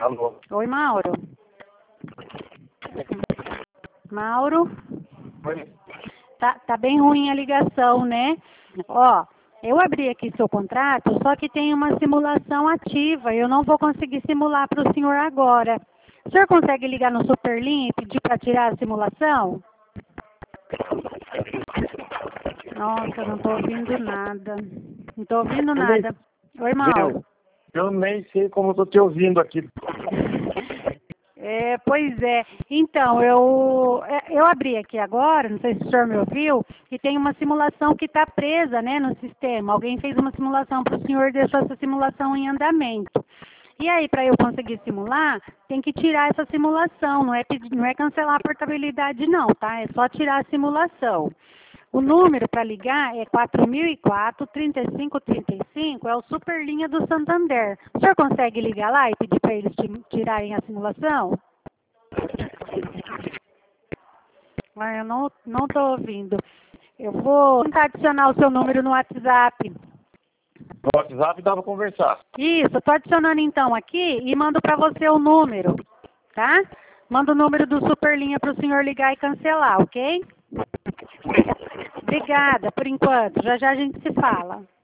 Alô? Oi, Mauro. Mauro? Oi? Tá bem ruim a ligação, né? Ó, eu abri aqui seu contrato, só que tem uma simulação ativa. Eu não vou conseguir simular para o senhor agora. O senhor consegue ligar no Superlink e pedir para tirar a simulação? Nossa, eu não tô ouvindo nada. Não tô ouvindo nada. Oi, Mauro. Eu nem sei como eu tô te ouvindo aqui. Pois é. Então, eu abri aqui agora, não sei se o senhor me ouviu, e tem uma simulação que está presa, né, no sistema. Alguém fez uma simulação para o senhor e deixou essa simulação em andamento. E aí, para eu conseguir simular, tem que tirar essa simulação, não é cancelar a portabilidade não, tá? É só tirar a simulação. O número para ligar é 4004-3535, é o Superlinha do Santander. O senhor consegue ligar lá e pedir para eles tirarem a simulação? Eu não estou ouvindo. Eu vou tentar adicionar o seu número no WhatsApp. No WhatsApp dá pra conversar. Isso, estou adicionando então aqui e mando para você o número, tá? Manda o número do Superlinha para o senhor ligar e cancelar, ok? Obrigada, por enquanto. Já já a gente se fala.